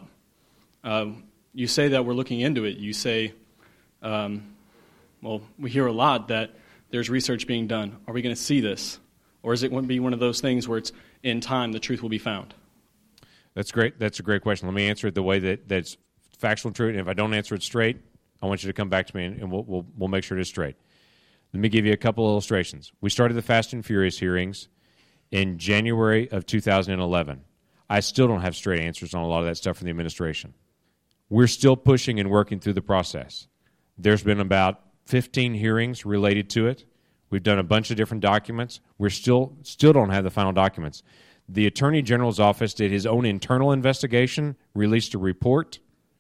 uh, you say that we're looking into it. You say, um, well, we hear a lot that there's research being done. Are we going to see this, or is it going to be one of those things where it's in time the truth will be found? That's great. That's a great question. Let me answer it the way that, that's factual and true. And if I don't answer it straight, I want you to come back to me, and, and we'll, we'll we'll make sure it is straight. Let me give you a couple illustrations. We started the Fast and Furious hearings in January of two thousand eleven. I still don't have straight answers on a lot of that stuff from the administration. We're still pushing and working through the process. There's been about fifteen hearings related to it. We've done a bunch of different documents. We're still still don't have the final documents. The Attorney General's office did his own internal investigation, released a report,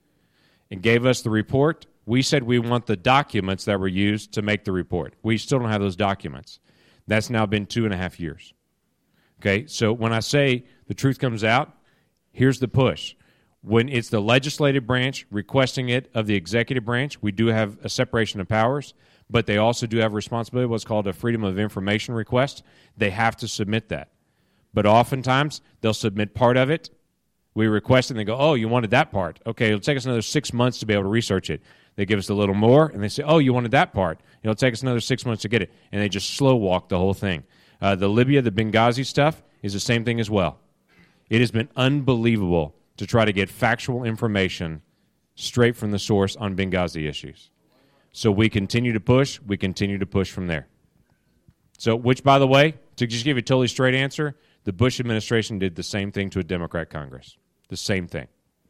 and gave us the report. We said we want the documents that were used to make the report. We still don't have those documents. That's now been two and a half years. Okay, so when I say the truth comes out, here's the push. When it's the legislative branch requesting it of the executive branch, we do have a separation of powers, but they also do have a responsibility, what's called a Freedom of Information request. They have to submit that. But oftentimes, they'll submit part of it. We request it, and they go, oh, you wanted that part. Okay, it'll take us another six months to be able to research it. They give us a little more, and they say, oh, you wanted that part. It'll take us another six months to get it. And they just slow walk the whole thing. Uh, the Libya, the Benghazi stuff is the same thing as well. It has been unbelievable to try to get factual information straight from the source on Benghazi issues. So we continue to push. We continue to push from there. So, which, by the way, to just give you a totally straight answer, the Bush administration did the same thing to a Democrat Congress. The same thing.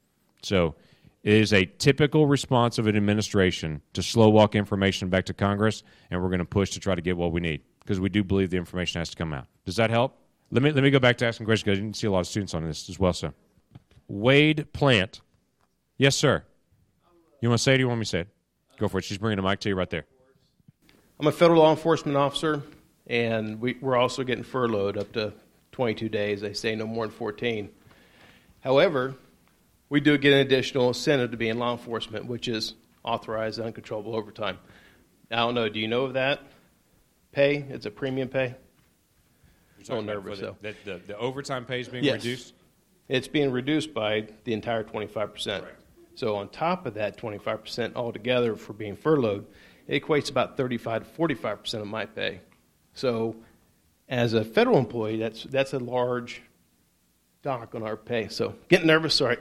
So it is a typical response of an administration to slow walk information back to Congress, and we're going to push to try to get what we need because we do believe the information has to come out. Does that help? Let me let me go back to asking questions because I didn't see a lot of students on this as well. So, Wade Plant. Yes, sir. You want to say it or do you want me to say it? Go for it. She's bringing the mic to you right there. I'm a federal law enforcement officer, and we, we're also getting furloughed up to twenty-two days. They say no more than fourteen. However, we do get an additional incentive to be in law enforcement, which is authorized uncontrollable overtime. I don't know. Do you know of that pay? It's a premium pay. You're talking about nervous, the, so. the, the, the overtime pay is being yes. reduced? It's being reduced by the entire twenty-five percent. Correct. So on top of that twenty-five percent altogether for being furloughed, it equates about thirty-five to forty-five percent of my pay. So as a federal employee, that's that's a large dock on our pay. So getting nervous, sorry.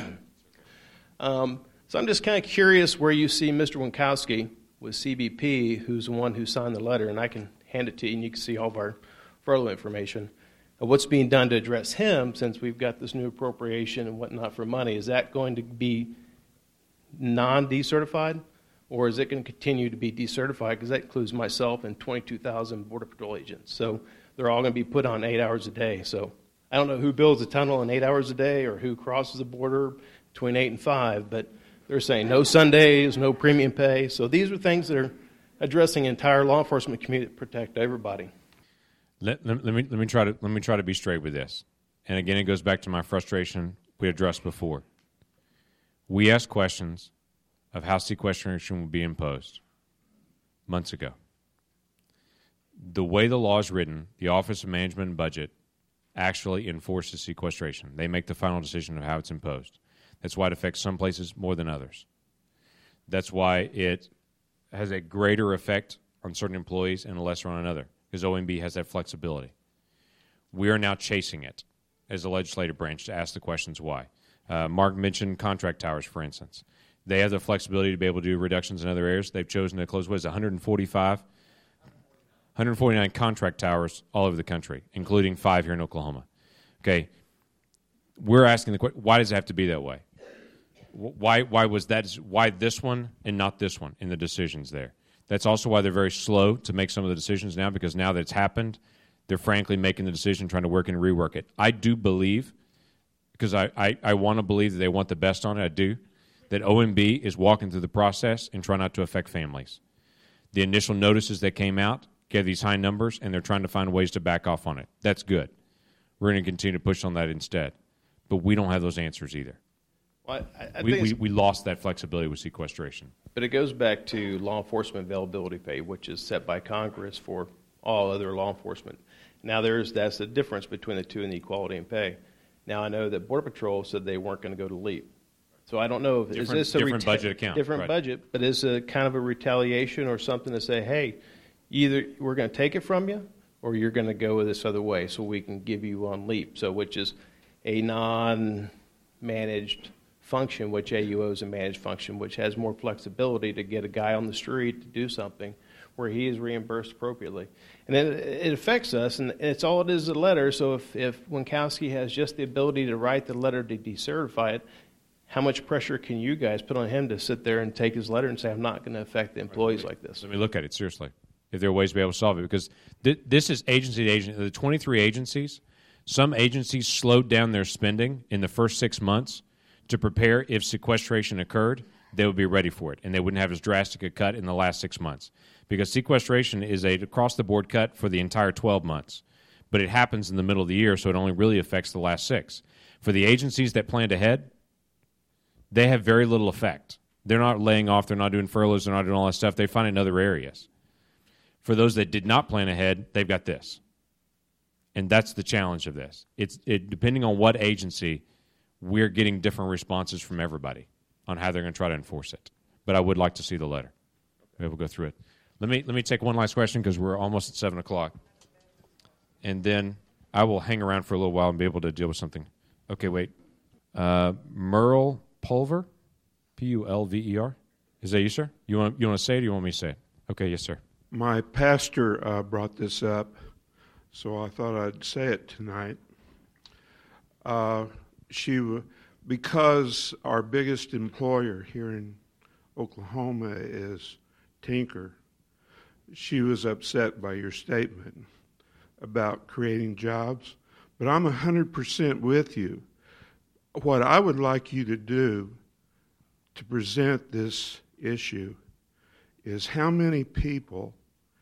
um, so I'm just kind of curious where you see Mister Winkowski with C B P, who's the one who signed the letter, and I can hand it to you, and you can see all of our furlough information. Uh, what's being done to address him, since we've got this new appropriation and whatnot for money? Is that going to be non-decertified, or is it going to continue to be decertified? Because that includes myself and twenty-two thousand Border Patrol agents. So they're all going to be put on eight hours a day. So I don't know who builds a tunnel in eight hours a day or who crosses the border between eight and five, but they're saying no Sundays, no premium pay. So these are things that are addressing the entire law enforcement community to protect everybody. Let, let, let me let me try to let me try to be straight with this. And again, it goes back to my frustration we addressed before. We asked questions of how sequestration would be imposed months ago. The way the law is written, the Office of Management and Budget actually enforces sequestration. They make the final decision of how it's imposed. That's why it affects some places more than others. That's why it has a greater effect on certain employees and a lesser on another, because O M B has that flexibility. We are now chasing it as a legislative branch to ask the questions why. Uh, Mark mentioned contract towers, for instance. They have the flexibility to be able to do reductions in other areas. They've chosen to close, what is it, one hundred forty-five, one hundred forty-nine contract towers all over the country, including five here in Oklahoma. Okay, we're asking the question, why does it have to be that way? Why, why was that? Why this one and not this one in the decisions there? That's also why they're very slow to make some of the decisions now, because now that it's happened, they're frankly making the decision, trying to work and rework it. I do believe, because I, I, I want to believe that they want the best on it, I do, that O M B is walking through the process and trying not to affect families. The initial notices that came out gave these high numbers, and they're trying to find ways to back off on it. That's good. We're going to continue to push on that instead. But we don't have those answers either. Well, I, I we, think we, we lost that flexibility with sequestration. But it goes back to law enforcement availability pay, which is set by Congress for all other law enforcement. Now, there's that's the difference between the two and the equality in pay. Now, I know that Border Patrol said they weren't going to go to LEAP. So I don't know if different, is this a different reta- budget account, different right. budget, but is it kind of a retaliation or something to say, hey, either we're going to take it from you or you're going to go this other way, so we can give you on LEAP. So which is a non-managed function, which A U O is a managed function, which has more flexibility to get a guy on the street to do something where he is reimbursed appropriately. And then it affects us, and it's all it is a letter. So if, if Winkowski has just the ability to write the letter to decertify it, how much pressure can you guys put on him to sit there and take his letter and say, I'm not going to affect the employees like this? Let me look at it seriously, if there are ways to be able to solve it. Because th- this is agency to agency. The twenty-three agencies, some agencies slowed down their spending in the first six months to prepare if sequestration occurred, they would be ready for it, and they wouldn't have as drastic a cut in the last six months. Because sequestration is a across-the-board cut for the entire twelve months. But it happens in the middle of the year, so it only really affects the last six. For the agencies that planned ahead, they have very little effect. They're not laying off, they're not doing furloughs, they're not doing all that stuff. They find it in other areas. For those that did not plan ahead, they've got this. And that's the challenge of this. It's it, depending on what agency, we're getting different responses from everybody on how they're going to try to enforce it. But I would like to see the letter. Okay, we'll go through it. Let me let me take one last question because we're almost at seven o'clock. And then I will hang around for a little while and be able to deal with something. Okay, wait. Uh, Merle Pulver, P U L V E R. Is that you, sir? You want you want to say it or you want me to say it? Okay, yes, sir. My pastor uh, brought this up, so I thought I'd say it tonight. Uh, she, because our biggest employer here in Oklahoma is Tinker, she was upset by your statement about creating jobs. But I'm one hundred percent with you. What I would like you to do to present this issue is how many people,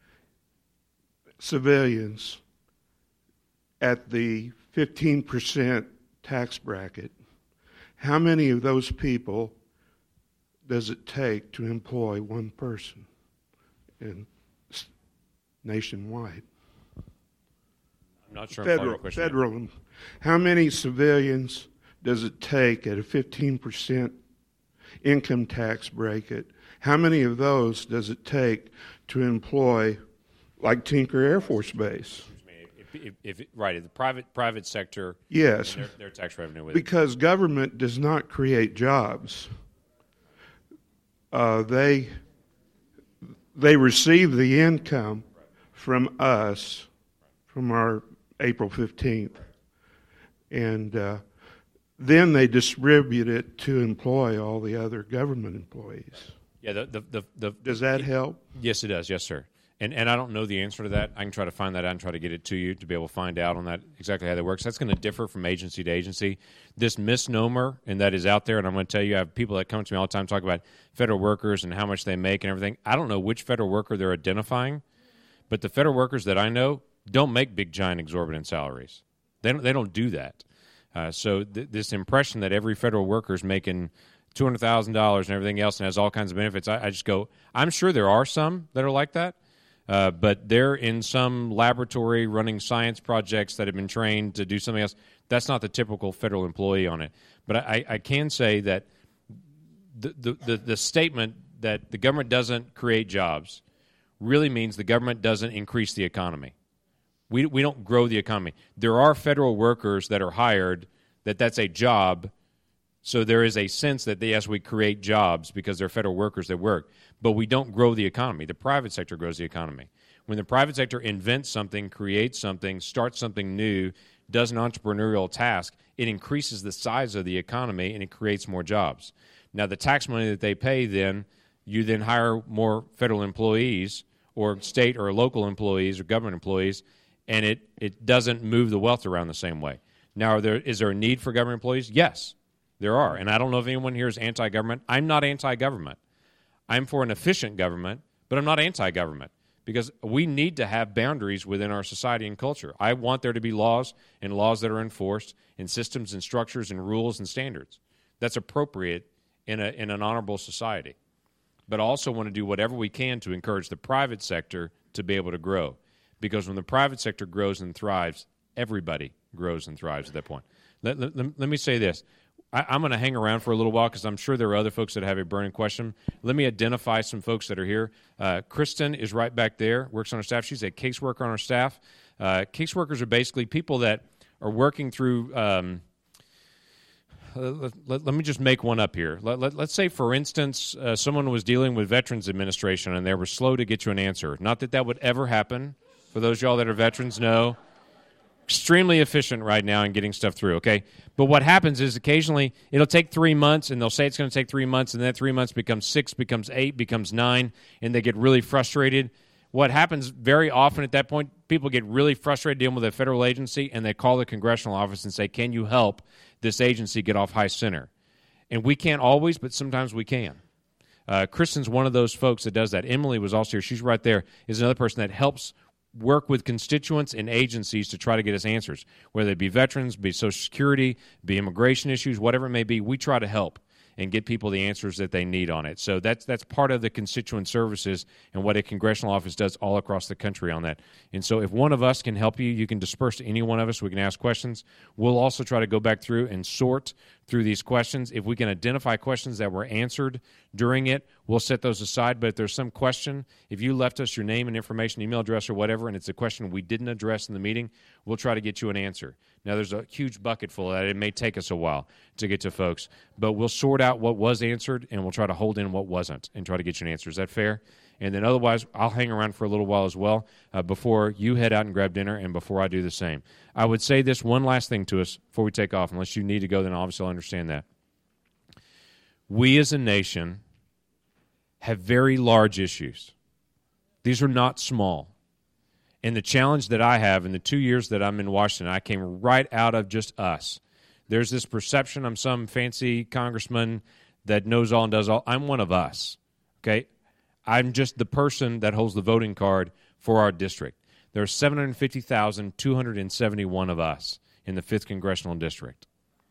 civilians, at the fifteen percent tax bracket, how many of those people does it take to employ one person in nationwide? I'm not sure. Federal, federal. How many civilians does it take at a fifteen percent income tax bracket? How many of those does it take to employ, like Tinker Air Force Base? If, if, if it, right, the private private sector, yes, their, their tax revenue with because it. Government does not create jobs. Uh, they they receive the income from us, from our April fifteenth, and uh, then they distribute it to employ all the other government employees. Yeah, the the the, the does that it, help? Yes, it does. Yes, sir. And and I don't know the answer to that. I can try to find that out and try to get it to you to be able to find out on that exactly how that works. That's going to differ from agency to agency. This misnomer, and that is out there, and I'm going to tell you, I have people that come to me all the time talk about federal workers and how much they make and everything. I don't know which federal worker they're identifying, but the federal workers that I know don't make big, giant, exorbitant salaries. They don't, they don't do that. Uh, so th- this impression that every federal worker is making two hundred thousand dollars and everything else and has all kinds of benefits, I, I just go, I'm sure there are some that are like that. Uh, but they're in some laboratory running science projects that have been trained to do something else. That's not the typical federal employee on it. But I, I can say that the, the, the, the statement that the government doesn't create jobs really means the government doesn't increase the economy. We, we don't grow the economy. There are federal workers that are hired that that's a job. So there is a sense that, yes, we create jobs because they're federal workers that work, but we don't grow the economy. The private sector grows the economy. When the private sector invents something, creates something, starts something new, does an entrepreneurial task, it increases the size of the economy and it creates more jobs. Now, the tax money that they pay then, you then hire more federal employees or state or local employees or government employees, and it, it doesn't move the wealth around the same way. Now, are there, is there a need for government employees? Yes. There are, and I don't know if anyone here is anti-government. I'm not anti-government. I'm for an efficient government, but I'm not anti-government because we need to have boundaries within our society and culture. I want there to be laws and laws that are enforced and systems and structures and rules and standards. That's appropriate in, a, in an honorable society. But I also want to do whatever we can to encourage the private sector to be able to grow because when the private sector grows and thrives, everybody grows and thrives at that point. Let, let, let me say this. I, I'm going to hang around for a little while because I'm sure there are other folks that have a burning question. Let me identify some folks that are here. Uh, Kristen is right back there, works on our staff. She's a caseworker on our staff. Uh, caseworkers are basically people that are working through um, let, let, let me just make one up here. Let, let, let's say, for instance, uh, someone was dealing with Veterans Administration and they were slow to get you an answer. Not that that would ever happen. For those of y'all that are veterans, no. Extremely efficient right now in getting stuff through, okay? But what happens is occasionally it'll take three months, and they'll say it's going to take three months, and then three months becomes six, becomes eight, becomes nine, and they get really frustrated. What happens very often at that point, people get really frustrated dealing with a federal agency, and they call the congressional office and say, can you help this agency get off high center? And we can't always, but sometimes we can. Uh, Kristen's one of those folks that does that. Emily was also here. She's right there, is another person that helps work with constituents and agencies to try to get us answers, whether it be veterans, be Social Security, be immigration issues, whatever it may be. We try to help and get people the answers that they need on it. So that's that's part of the constituent services and what a congressional office does all across the country on that. And so if one of us can help you, you can disperse to any one of us. We can ask questions. We'll also try to go back through and sort through these questions. If we can identify questions that were answered during it, we'll set those aside. But if there's some question, if you left us your name and information, email address or whatever, and it's a question we didn't address in the meeting, we'll try to get you an answer. Now, there's a huge bucket full of that. It may take us a while to get to folks, but we'll sort out what was answered, and we'll try to hold in what wasn't and try to get you an answer. Is that fair? And then otherwise, I'll hang around for a little while as well uh, before you head out and grab dinner and before I do the same. I would say this one last thing to us before we take off. Unless you need to go, then obviously I'll understand that. We as a nation have very large issues. These are not small. And the challenge that I have in the two years that I'm in Washington, I came right out of just us. There's this perception I'm some fancy congressman that knows all and does all. I'm one of us, okay? I'm just the person that holds the voting card for our district. There are seven hundred fifty thousand two hundred seventy-one of us in the fifth Congressional District.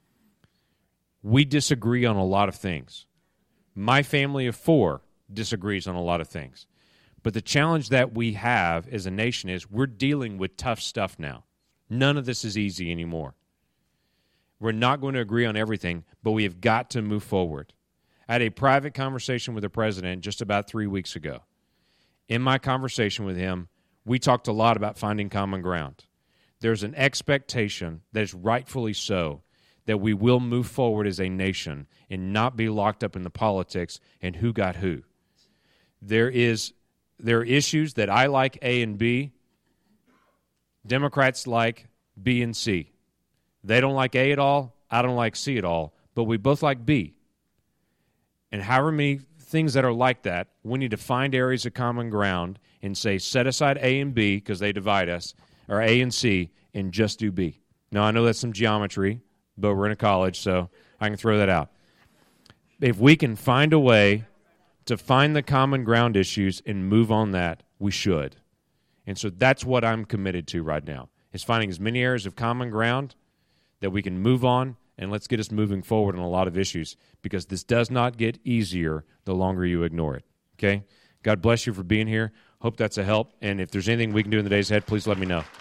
We disagree on a lot of things. My family of four disagrees on a lot of things. But the challenge that we have as a nation is we're dealing with tough stuff now. None of this is easy anymore. We're not going to agree on everything, but we have got to move forward. I had a private conversation with the president just about three weeks ago. In my conversation with him, we talked a lot about finding common ground. There's an expectation that is rightfully so that we will move forward as a nation and not be locked up in the politics and who got who. There is there are issues that I like A and B. Democrats like B and C. They don't like A at all. I don't like C at all. But we both like B. And however many things that are like that, we need to find areas of common ground and say, set aside A and B because they divide us, or A and C, and just do B. Now, I know that's some geometry, but we're in a college, so I can throw that out. If we can find a way to find the common ground issues and move on that, we should. And so that's what I'm committed to right now, is finding as many areas of common ground that we can move on, and let's get us moving forward on a lot of issues, because this does not get easier the longer you ignore it. Okay? God bless you for being here. Hope that's a help. And if there's anything we can do in the days ahead, please let me know.